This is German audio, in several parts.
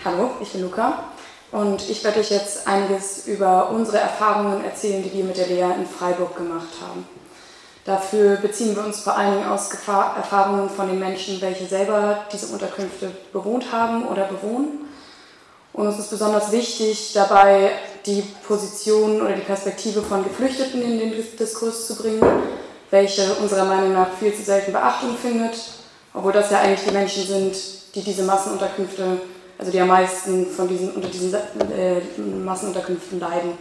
Hallo, ich bin Luca und ich werde euch jetzt einiges über unsere Erfahrungen erzählen, die wir mit der Lea in Freiburg gemacht haben. Dafür beziehen wir uns vor allen Dingen aus Erfahrungen von den Menschen, welche selber diese Unterkünfte bewohnt haben oder bewohnen. Und uns ist besonders wichtig, dabei die Position oder die Perspektive von Geflüchteten in den Diskurs zu bringen, welche unserer Meinung nach viel zu selten Beachtung findet, obwohl das ja eigentlich die Menschen sind, die diese Massenunterkünfte, also die am meisten unter diesen Massenunterkünften leiden.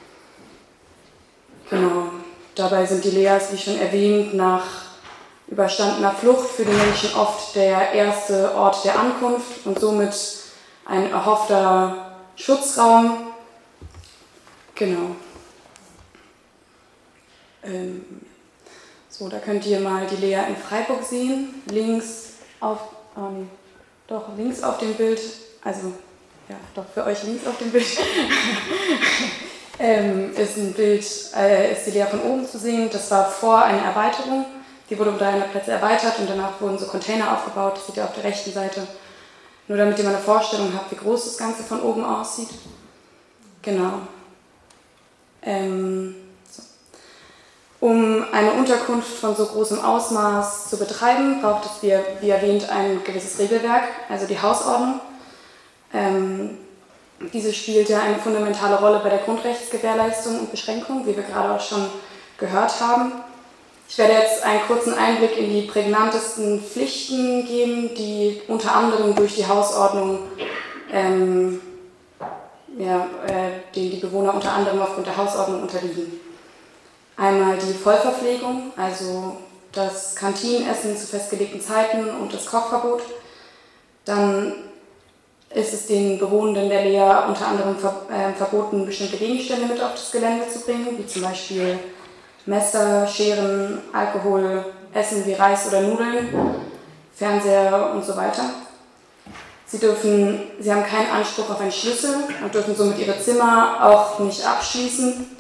Genau. Dabei sind die Leas, wie schon erwähnt, nach überstandener Flucht für die Menschen oft der erste Ort der Ankunft und somit ein erhoffter Schutzraum. Genau. So, da könnt ihr mal die Lea in Freiburg sehen. Links auf dem Bild, also ja, doch für euch links auf dem Bild, ist ein Bild, ist die Lea von oben zu sehen. Das war vor einer Erweiterung. Die wurde um 300 Plätze erweitert und danach wurden so Container aufgebaut. Das seht ihr auf der rechten Seite. Nur damit ihr mal eine Vorstellung habt, wie groß das Ganze von oben aussieht. Genau. Um eine Unterkunft von so großem Ausmaß zu betreiben, braucht es, wie erwähnt, ein gewisses Regelwerk, also die Hausordnung. Diese spielt ja eine fundamentale Rolle bei der Grundrechtsgewährleistung und Beschränkung, wie wir gerade auch schon gehört haben. Ich werde jetzt einen kurzen Einblick in die prägnantesten Pflichten geben, die unter anderem durch die Hausordnung, denen die Bewohner unter anderem aufgrund der Hausordnung unterliegen. Einmal die Vollverpflegung, also das Kantinenessen zu festgelegten Zeiten und das Kochverbot. Dann ist es den Bewohnenden der Lea unter anderem verboten, bestimmte Gegenstände mit auf das Gelände zu bringen, wie zum Beispiel Messer, Scheren, Alkohol, Essen wie Reis oder Nudeln, Fernseher und so weiter. Sie haben keinen Anspruch auf einen Schlüssel und dürfen somit ihre Zimmer auch nicht abschließen.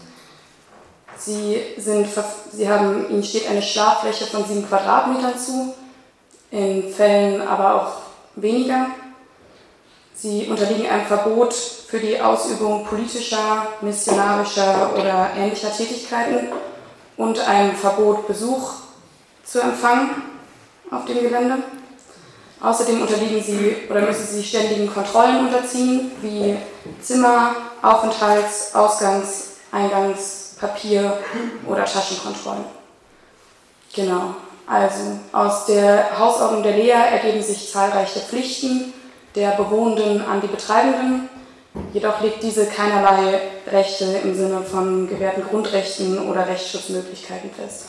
Ihnen steht eine Schlaffläche von 7 Quadratmetern zu, in Fällen aber auch weniger. Sie unterliegen einem Verbot für die Ausübung politischer, missionarischer oder ähnlicher Tätigkeiten und einem Verbot, Besuch zu empfangen auf dem Gelände. Außerdem müssen sie ständigen Kontrollen unterziehen, wie Zimmer-, Aufenthalts-, Ausgangs-, Eingangs-, Papier- oder Taschenkontrollen. Genau, also aus der Hausordnung der Lea ergeben sich zahlreiche Pflichten der Bewohnenden an die Betreibenden, jedoch legt diese keinerlei Rechte im Sinne von gewährten Grundrechten oder Rechtsschutzmöglichkeiten fest.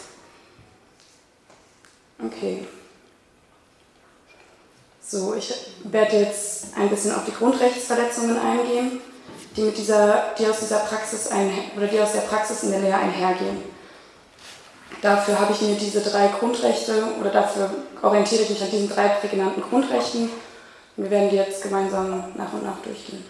Okay. So, ich werde jetzt ein bisschen auf die Grundrechtsverletzungen eingehen, die aus der Praxis in der Lea einhergehen. Dafür habe ich mir diese 3 Grundrechte, oder dafür orientiere ich mich an diesen 3 prägnanten Grundrechten. Wir werden die jetzt gemeinsam nach und nach durchgehen.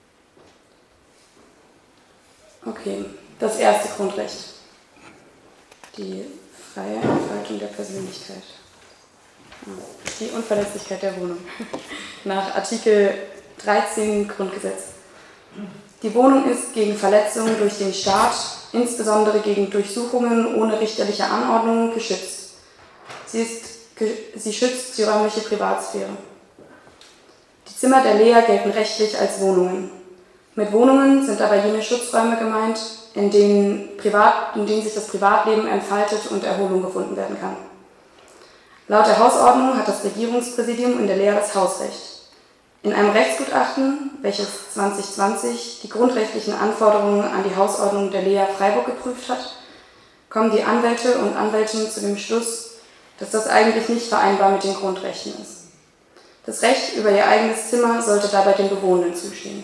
Okay, das erste Grundrecht. Die freie Entfaltung der Persönlichkeit. Die Unverletzlichkeit der Wohnung. Nach Artikel 13 Grundgesetz. Die Wohnung ist gegen Verletzung durch den Staat, insbesondere gegen Durchsuchungen ohne richterliche Anordnung, geschützt. Sie schützt die räumliche Privatsphäre. Die Zimmer der Lea gelten rechtlich als Wohnungen. Mit Wohnungen sind aber jene Schutzräume gemeint, in denen sich das Privatleben entfaltet und Erholung gefunden werden kann. Laut der Hausordnung hat das Regierungspräsidium in der Lea das Hausrecht. In einem Rechtsgutachten, welches 2020 die grundrechtlichen Anforderungen an die Hausordnung der Lea Freiburg geprüft hat, kommen die Anwälte und Anwältinnen zu dem Schluss, dass das eigentlich nicht vereinbar mit den Grundrechten ist. Das Recht über ihr eigenes Zimmer sollte dabei den Bewohnenden zustehen.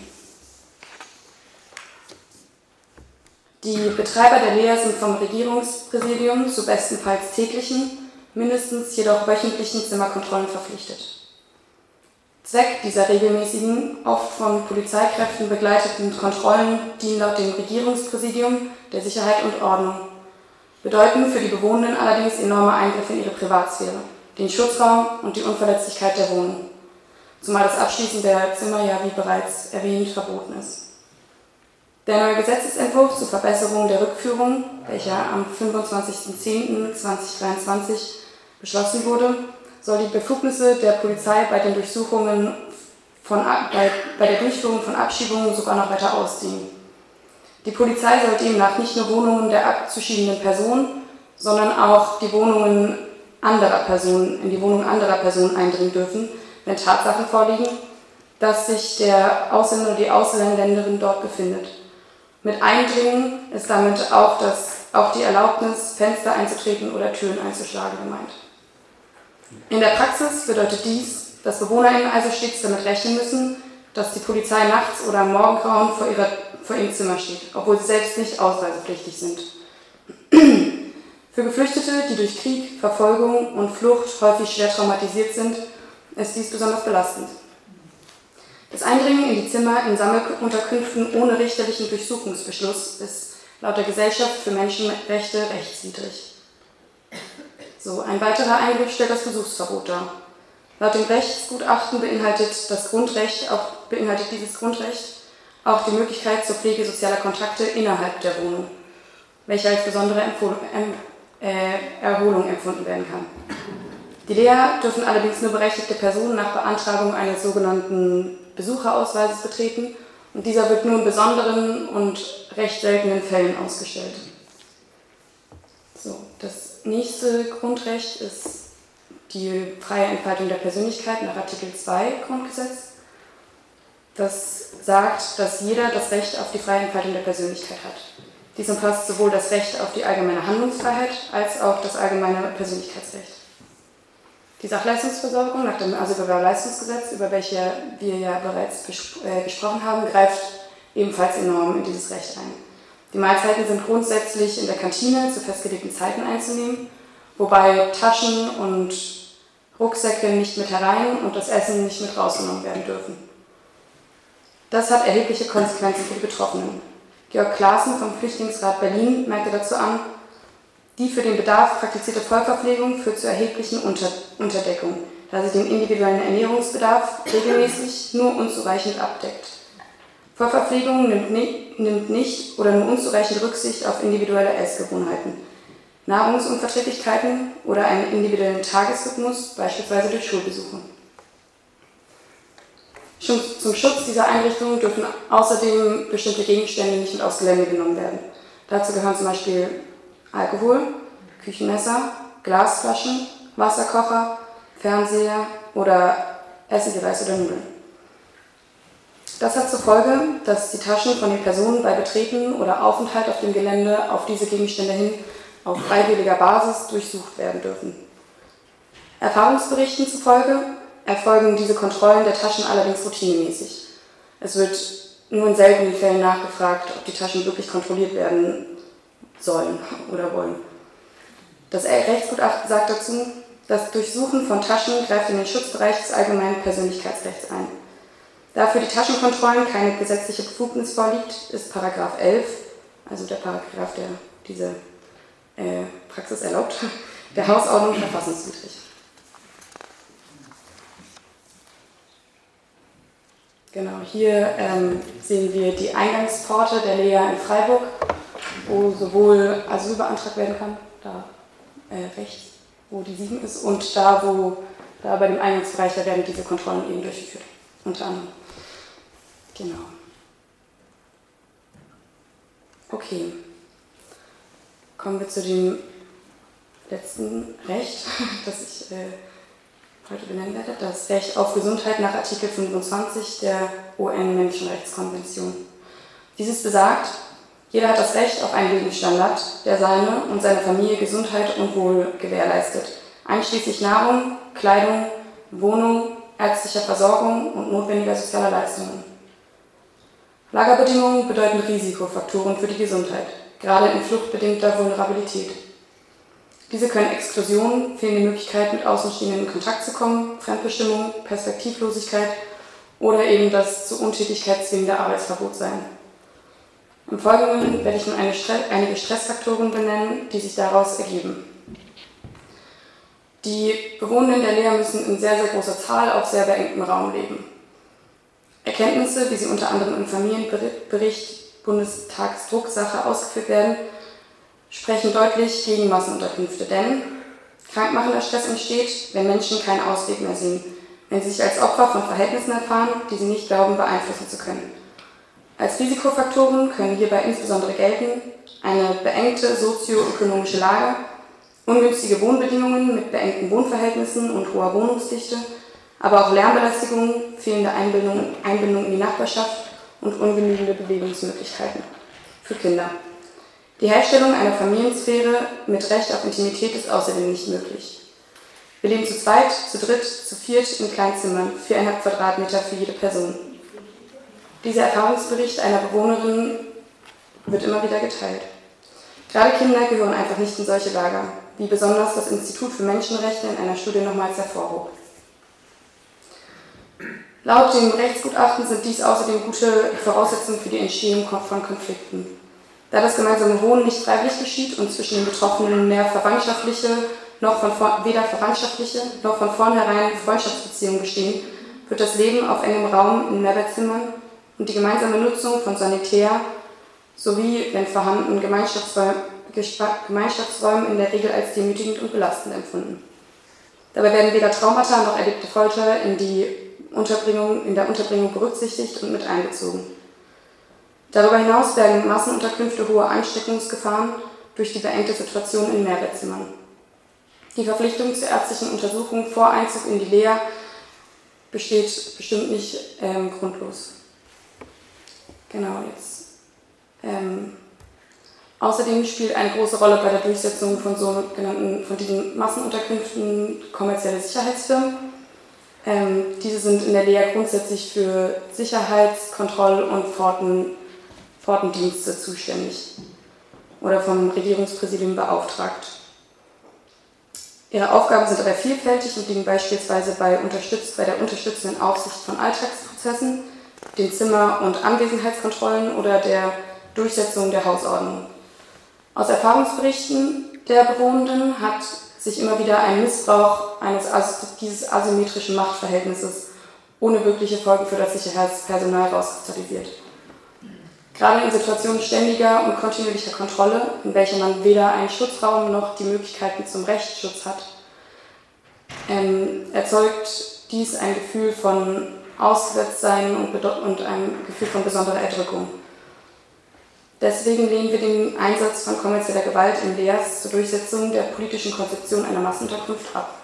Die Betreiber der Lea sind vom Regierungspräsidium zu bestenfalls täglichen, mindestens jedoch wöchentlichen Zimmerkontrollen verpflichtet. Zweck dieser regelmäßigen, oft von Polizeikräften begleiteten Kontrollen dienen laut dem Regierungspräsidium der Sicherheit und Ordnung, bedeuten für die Bewohnenden allerdings enorme Eingriffe in ihre Privatsphäre, den Schutzraum und die Unverletzlichkeit der Wohnung. zumal das Abschließen der Zimmer ja, wie bereits erwähnt, verboten ist. Der neue Gesetzesentwurf zur Verbesserung der Rückführung, welcher am 25.10.2023 beschlossen wurde, soll die Befugnisse der Polizei bei den Durchsuchungen bei der Durchführung von Abschiebungen sogar noch weiter ausdehnen. Die Polizei soll demnach nicht nur Wohnungen der abzuschiebenden Person, sondern auch in die Wohnungen anderer Personen eindringen dürfen, wenn Tatsachen vorliegen, dass sich der Ausländer oder die Ausländerin dort befindet. Mit Eindringen ist damit auch die Erlaubnis, Fenster einzutreten oder Türen einzuschlagen gemeint. In der Praxis bedeutet dies, dass BewohnerInnen also stets damit rechnen müssen, dass die Polizei nachts oder am Morgengrauen vor ihrem Zimmer steht, obwohl sie selbst nicht ausreisepflichtig sind. Für Geflüchtete, die durch Krieg, Verfolgung und Flucht häufig schwer traumatisiert sind, ist dies besonders belastend. Das Eindringen in die Zimmer in Sammelunterkünften ohne richterlichen Durchsuchungsbeschluss ist laut der Gesellschaft für Menschenrechte rechtswidrig. So, ein weiterer Eingriff stellt das Besuchsverbot dar. Laut dem Rechtsgutachten beinhaltet dieses Grundrecht auch die Möglichkeit zur Pflege sozialer Kontakte innerhalb der Wohnung, welche als besondere Erholung empfunden werden kann. Die Lea dürfen allerdings nur berechtigte Personen nach Beantragung eines sogenannten Besucherausweises betreten und dieser wird nur in besonderen und recht seltenen Fällen ausgestellt. So, das nächste Grundrecht ist die freie Entfaltung der Persönlichkeit nach Artikel 2 Grundgesetz. Das sagt, dass jeder das Recht auf die freie Entfaltung der Persönlichkeit hat. Dies umfasst sowohl das Recht auf die allgemeine Handlungsfreiheit als auch das allgemeine Persönlichkeitsrecht. Die Sachleistungsversorgung nach dem Asylbewerberleistungsgesetz, über welche wir ja bereits gesprochen haben, greift ebenfalls enorm in dieses Recht ein. Die Mahlzeiten sind grundsätzlich in der Kantine zu festgelegten Zeiten einzunehmen, wobei Taschen und Rucksäcke nicht mit herein und das Essen nicht mit rausgenommen werden dürfen. Das hat erhebliche Konsequenzen für die Betroffenen. Georg Klaassen vom Flüchtlingsrat Berlin merkte dazu an, die für den Bedarf praktizierte Vollverpflegung führt zu erheblichen Unterdeckung, da sie den individuellen Ernährungsbedarf regelmäßig nur unzureichend abdeckt. Vollverpflegung nimmt nicht oder nur unzureichend Rücksicht auf individuelle Essgewohnheiten, Nahrungsunverträglichkeiten oder einen individuellen Tagesrhythmus, beispielsweise durch Schulbesuche. Zum Schutz dieser Einrichtungen dürfen außerdem bestimmte Gegenstände nicht mit aufs Gelände genommen werden. Dazu gehören zum Beispiel Alkohol, Küchenmesser, Glasflaschen, Wasserkocher, Fernseher oder Essengereis oder Nudeln. Das hat zur Folge, dass die Taschen von den Personen bei Betreten oder Aufenthalt auf dem Gelände auf diese Gegenstände hin auf freiwilliger Basis durchsucht werden dürfen. Erfahrungsberichten zufolge erfolgen diese Kontrollen der Taschen allerdings routinemäßig. Es wird nur in seltenen Fällen nachgefragt, ob die Taschen wirklich kontrolliert werden sollen oder wollen. Das Rechtsgutachten sagt dazu, das Durchsuchen von Taschen greift in den Schutzbereich des allgemeinen Persönlichkeitsrechts ein. Da für die Taschenkontrollen keine gesetzliche Befugnis vorliegt, ist § 11, also der Paragraph, der diese Praxis erlaubt, der Hausordnung verfassungswidrig. Genau, hier sehen wir die Eingangspforte der Lea in Freiburg, wo sowohl Asyl beantragt werden kann, da rechts, wo die 7 ist, und da bei dem Eingangsbereich, da werden diese Kontrollen eben durchgeführt, unter anderem. Genau. Okay. Kommen wir zu dem letzten Recht, das ich heute benennen werde, das Recht auf Gesundheit nach Artikel 25 der UN-Menschenrechtskonvention. Dieses besagt, jeder hat das Recht auf einen Lebensstandard, der seine und seine Familie Gesundheit und Wohl gewährleistet, einschließlich Nahrung, Kleidung, Wohnung, ärztlicher Versorgung und notwendiger sozialer Leistungen. Lagerbedingungen bedeuten Risikofaktoren für die Gesundheit, gerade in fluchtbedingter Vulnerabilität. Diese können Exklusion, fehlende Möglichkeit, mit Außenstehenden in Kontakt zu kommen, Fremdbestimmung, Perspektivlosigkeit oder eben das zur Untätigkeit zwingende Arbeitsverbot sein. Im Folgenden werde ich nun einige Stressfaktoren benennen, die sich daraus ergeben. Die Bewohnenden der Lea müssen in sehr, sehr großer Zahl auf sehr beengtem Raum leben. Erkenntnisse, wie sie unter anderem im Familienbericht Bundestagsdrucksache ausgeführt werden, sprechen deutlich gegen Massenunterkünfte, denn krankmachender Stress entsteht, wenn Menschen keinen Ausweg mehr sehen, wenn sie sich als Opfer von Verhältnissen erfahren, die sie nicht glauben beeinflussen zu können. Als Risikofaktoren können hierbei insbesondere gelten eine beengte sozioökonomische Lage, ungünstige Wohnbedingungen mit beengten Wohnverhältnissen und hoher Wohnungsdichte, aber auch Lärmbelästigung, fehlende Einbindung in die Nachbarschaft und ungenügende Bewegungsmöglichkeiten für Kinder. Die Herstellung einer Familiensphäre mit Recht auf Intimität ist außerdem nicht möglich. Wir leben zu zweit, zu dritt, zu viert in Kleinzimmern, 4,5 Quadratmeter für jede Person. Dieser Erfahrungsbericht einer Bewohnerin wird immer wieder geteilt. Gerade Kinder gehören einfach nicht in solche Lager, wie besonders das Institut für Menschenrechte in einer Studie nochmals hervorhob. Laut dem Rechtsgutachten sind dies außerdem gute Voraussetzungen für die Entstehung von Konflikten. Da das gemeinsame Wohnen nicht freiwillig geschieht und zwischen den Betroffenen weder verwandtschaftliche noch von vornherein Freundschaftsbeziehungen bestehen, wird das Leben auf engem Raum in Mehrbettzimmern und die gemeinsame Nutzung von Sanitär sowie, wenn vorhanden, Gemeinschaftsräumen in der Regel als demütigend und belastend empfunden. Dabei werden weder Traumata noch erlebte Folter in der Unterbringung berücksichtigt und mit einbezogen. Darüber hinaus bergen Massenunterkünfte hohe Ansteckungsgefahren durch die beengte Situation in Mehrbettzimmern. Die Verpflichtung zur ärztlichen Untersuchung vor Einzug in die Lea besteht bestimmt nicht grundlos. Genau, jetzt. Außerdem spielt eine große Rolle bei der Durchsetzung von diesen Massenunterkünften kommerzielle Sicherheitsfirmen. Diese sind in der Lea grundsätzlich für Sicherheitskontroll- und Pfortendienste zuständig oder vom Regierungspräsidium beauftragt. Ihre Aufgaben sind dabei vielfältig und liegen beispielsweise bei der unterstützenden Aufsicht von Alltagsprozessen, den Zimmer- und Anwesenheitskontrollen oder der Durchsetzung der Hausordnung. Aus Erfahrungsberichten der Bewohnenden hat sich immer wieder ein Missbrauch dieses asymmetrischen Machtverhältnisses ohne wirkliche Folgen für das Sicherheitspersonal herauskristallisiert. Gerade in Situationen ständiger und kontinuierlicher Kontrolle, in welcher man weder einen Schutzraum noch die Möglichkeiten zum Rechtsschutz hat, erzeugt dies ein Gefühl von Ausgesetztsein und ein Gefühl von besonderer Erdrückung. Deswegen lehnen wir den Einsatz von kommerzieller Gewalt in Leas zur Durchsetzung der politischen Konzeption einer Massenunterkunft ab.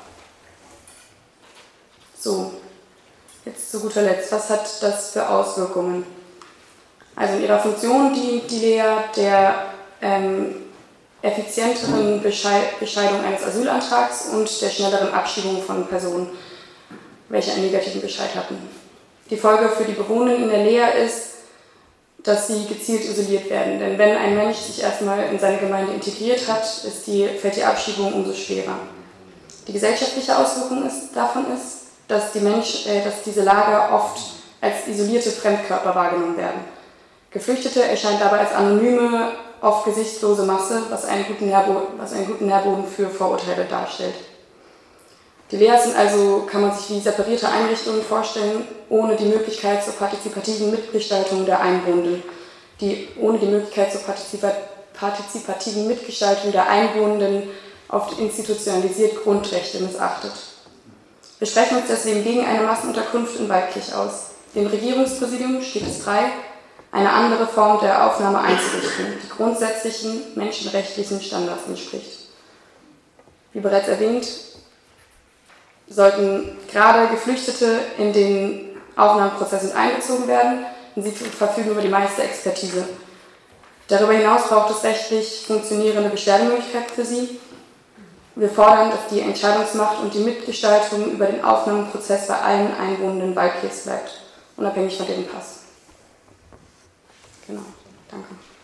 So, jetzt zu guter Letzt, was hat das für Auswirkungen? Also in ihrer Funktion dient die Lea der effizienteren Bescheidung eines Asylantrags und der schnelleren Abschiebung von Personen, welche einen negativen Bescheid hatten. Die Folge für die Bewohner in der Lea ist, dass sie gezielt isoliert werden. Denn wenn ein Mensch sich erstmal in seine Gemeinde integriert hat, fällt die Abschiebung umso schwerer. Die gesellschaftliche Auswirkung davon ist, dass diese Lager oft als isolierte Fremdkörper wahrgenommen werden. Geflüchtete erscheinen dabei als anonyme, oft gesichtslose Masse, was einen guten Nährboden für Vorurteile darstellt. Die Leas sind also, kann man sich wie separierte Einrichtungen vorstellen, ohne die Möglichkeit zur partizipativen Mitgestaltung der Einwohnenden, oft institutionalisiert Grundrechte missachtet. Wir sprechen uns deswegen gegen eine Massenunterkunft in Waldkirch aus. Dem Regierungspräsidium steht es frei, eine andere Form der Aufnahme einzurichten, die grundsätzlichen menschenrechtlichen Standards entspricht. Wie bereits erwähnt, sollten gerade Geflüchtete in den Aufnahmeprozess mit einbezogen werden, denn sie verfügen über die meiste Expertise. Darüber hinaus braucht es rechtlich funktionierende Beschwerdemöglichkeiten für sie. Wir fordern, dass die Entscheidungsmacht und die Mitgestaltung über den Aufnahmeprozess bei allen Einwohnenden Waldkirchs bleibt, unabhängig von deren Pass. Genau, danke.